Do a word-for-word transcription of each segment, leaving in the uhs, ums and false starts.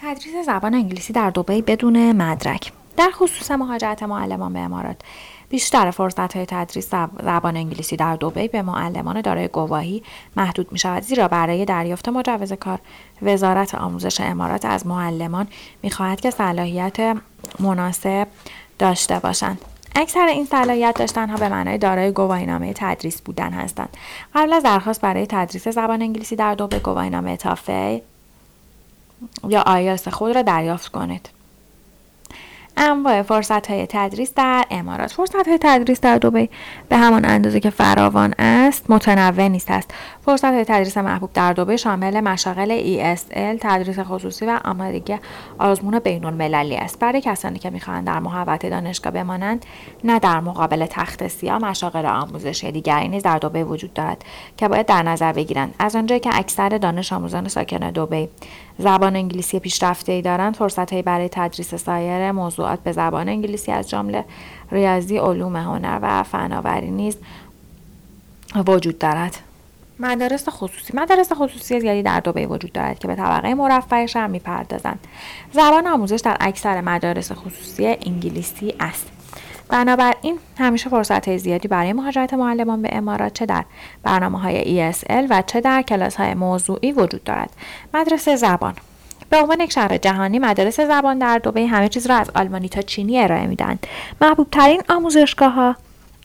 تدریس زبان انگلیسی در دبی بدون مدرک. در خصوص مهاجرت معلمان به امارات، بیشتر فرصت‌های تدریس زبان انگلیسی در دبی به معلمان دارای گواهی محدود می‌شود، زیرا برای دریافت مجوز کار، وزارت آموزش امارات از معلمان می‌خواهد که صلاحیت مناسب داشته باشند. اکثر این صلاحیت داشتن‌ها به معنای دارای گواهینامه تدریس بودن هستند. قبل از درخواست برای تدریس زبان انگلیسی در دبی، گواهینامه تافل یا آیلتس خود را دریافت کنید. انواع فرصت‌های تدریس در امارات. فرصت‌های تدریس در دبی به همان اندازه که فراوان است متنوع نیست است. فرصت‌های تدریس محبوب در دبی شامل مشاغل ای اس ال، تدریس خصوصی و آمادگی آزمون بین‌المللی است. برای کسانی که می‌خواهند در محوطه دانشگاه بمانند، نه در مقابل تخت سیاه، مشاغل آموزشی دیگری نیز در دبی وجود دارد که باید در نظر بگیرند. از آنجایی که اکثر دانش آموزان ساکن دبی زبان انگلیسی پیشرفته‌ای دارند، فرصت‌هایی برای تدریس سایر موضوعات به زبان انگلیسی از جمله ریاضی، علوم هنر و فناوری نیز وجود دارد. مدارس خصوصی مدارس خصوصی زیادی در دبی وجود دارد که به طبقه مرفه شهر می‌پردازند. زبان آموزش در اکثر مدارس خصوصی انگلیسی است. بنابراین همیشه فرصت‌های زیادی برای مهاجرت معلمان به امارات چه در برنامه‌های ای اس ال و چه در کلاس‌های موضوعی وجود دارد. مدرسه زبان. به عنوان یک شهر جهانی، مدارس زبان در دبی همه چیز را از آلمانی تا چینی ارائه می‌دهند. محبوب‌ترین آموزشگاه‌ها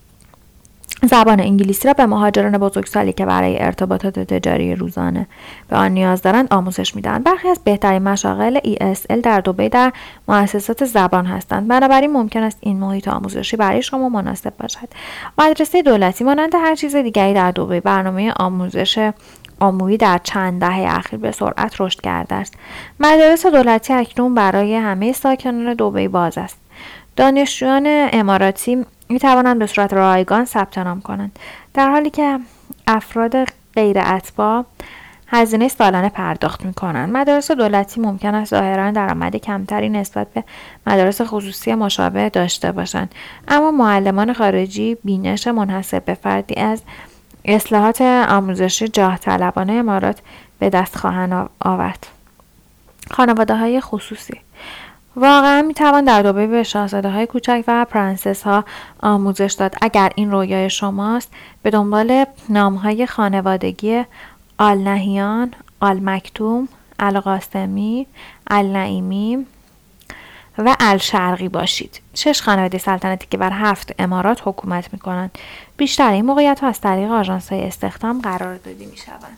زبان انگلیسی را به مهاجران بزرگسالی که برای ارتباطات تجاری روزانه به آن نیاز دارند آموزش می‌دهند. برخی از بهترین مشاغل ای اس ال در دبی در مؤسسات زبان هستند. بنابراین ممکن است این محیط آموزشی برای شما مناسب باشد. مدرسه دولتی مانند هر چیز دیگری در دبی، برنامه آموزش عمومی در چند دهه اخیر به سرعت رشد کرده است. مدارس دولتی اکنون برای همه ساکنان دبی باز است. دانشجویان اماراتی می توانند به صورت رایگان ثبت نام کنند، در حالی که افراد غیر اتباع هزینه سالانه پرداخت می کنند. مدارس دولتی ممکن است ظاهراً درآمد کمتری نسبت به مدارس خصوصی مشابه داشته باشند، اما معلمان خارجی بینش منحصر به فردی از اصلاحات آموزشی جاه طلبانه امارات به دست خواهند آورد. خانواده‌های خصوصی واقعا میتوان در دبی به شاهزاده های کوچک و پرنسس ها آموزش داد. اگر این رویای شماست، به دنبال نام های خانوادگی آل نهیان، آل مکتوم، القاسمی، النعیمی و الشرقی باشید. شش خانواده سلطنتی که بر هفت امارات حکومت میکنند. بیشتر این موقعیت ها از طریق آژانس های استخدام قرار داده میشوند.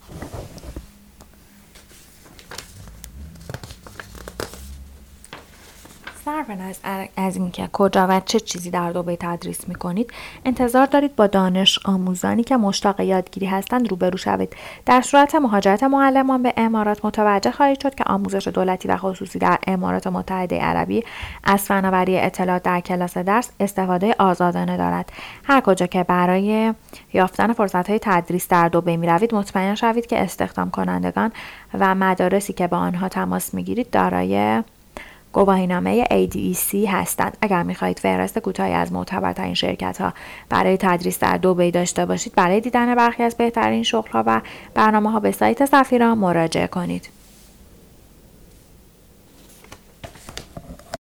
صرف نظر از اینکه کجا و چه چیزی در دبی تدریس میکنید، انتظار دارید با دانش آموزانی که مشتاق یادگیری هستند روبرو شوید. در صورت مهاجرت معلمان به امارات، متوجه خواهید شد که آموزش دولتی و خصوصی در امارات متحده عربی از فناوری اطلاعات در کلاس درس استفاده آزادانه دارد. هر کجا که برای یافتن فرصت‌های تدریس در دبی میروید، مطمئن شوید که استخدام کنندگان و مدارسی که با آنها تماس میگیرید دارای گواهینامه ای دی ای سی هستند. اگر می‌خواهید فهرست کوتاهی از معتبرترین شرکت‌ها برای تدریس در دبی داشته باشید، برای دیدن برخی از بهترین شغل‌ها و برنامه‌ها به سایت سفیران مراجعه کنید.